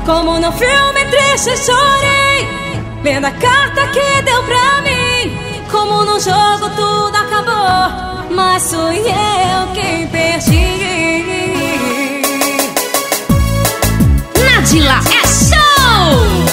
Como no filme triste chorei, lendo a carta que deu pra mim. Como no jogo tudo acabou, mas fui eu quem perdi. Nadila é show!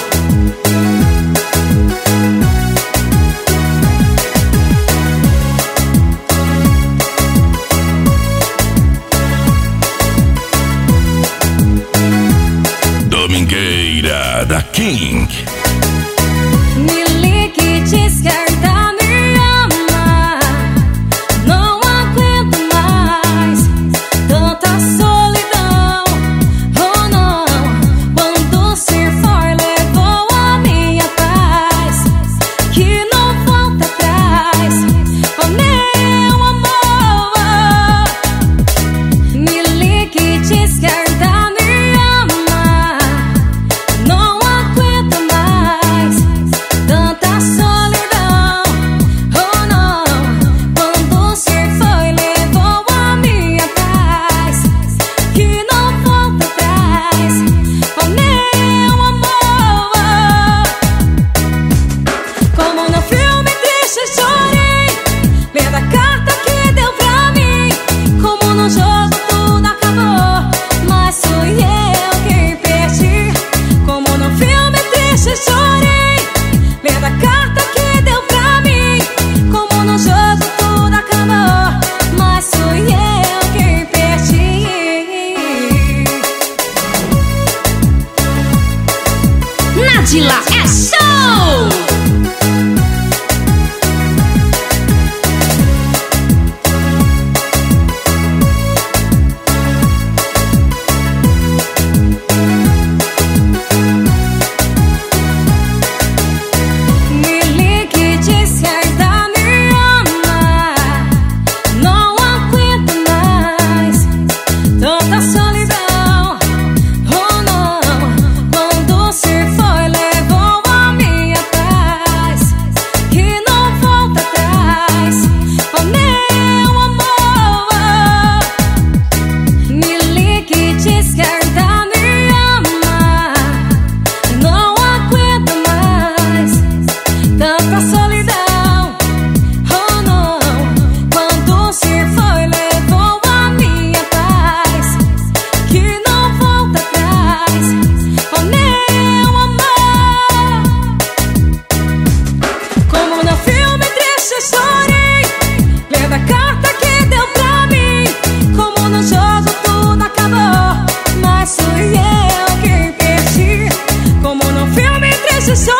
Domingueira da King. Me ligue, diz que ainda me ama. Não aguento mais tanta solidão. Oh não, quando se foi levou a minha paz, que não volta atrás. Oh meu amor, me ligue, diz que ainda me Nadila é show! So